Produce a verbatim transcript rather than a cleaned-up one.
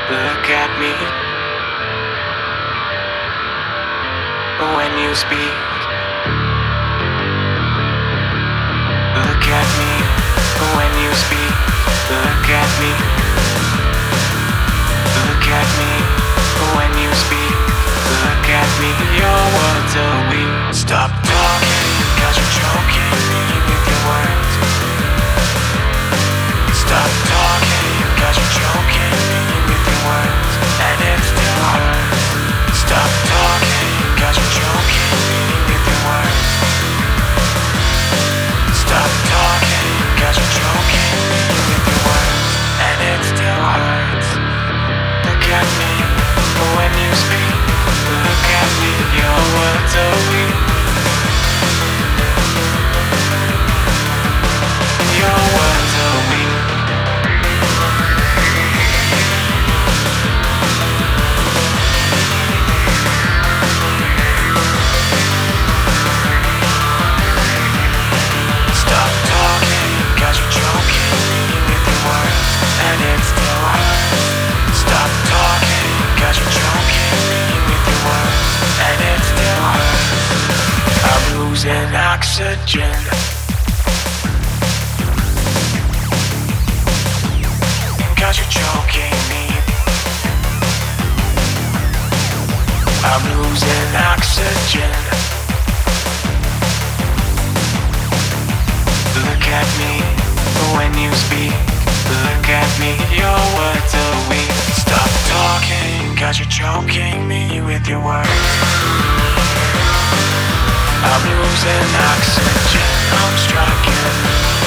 Look at me when you speak. Look at me when you speak. Look at me. Look at me when you speak. Look at me. Your words are weak. Stop talking, cause you're choking me with your words. Stop talking, cause you're choking me with your words. And it still hurts. Stop talking, cause you're choking me with your words. Stop talking, cause you're choking me with your words. And it still hurts. Look at me when you speak. Look at me, your words are weak. Your words are weak. Stop talking, cause you're choking me with your words. And it still hurts. Stop talking, cause you're choking me with your words. And it still hurts. I'm losing oxygen. Cause you're choking me. I'm losing oxygen. Look at me when you speak. Look at me, your words are weak. Stop talking, cause you're choking me with your words. I'm losing oxygen, I'm striking.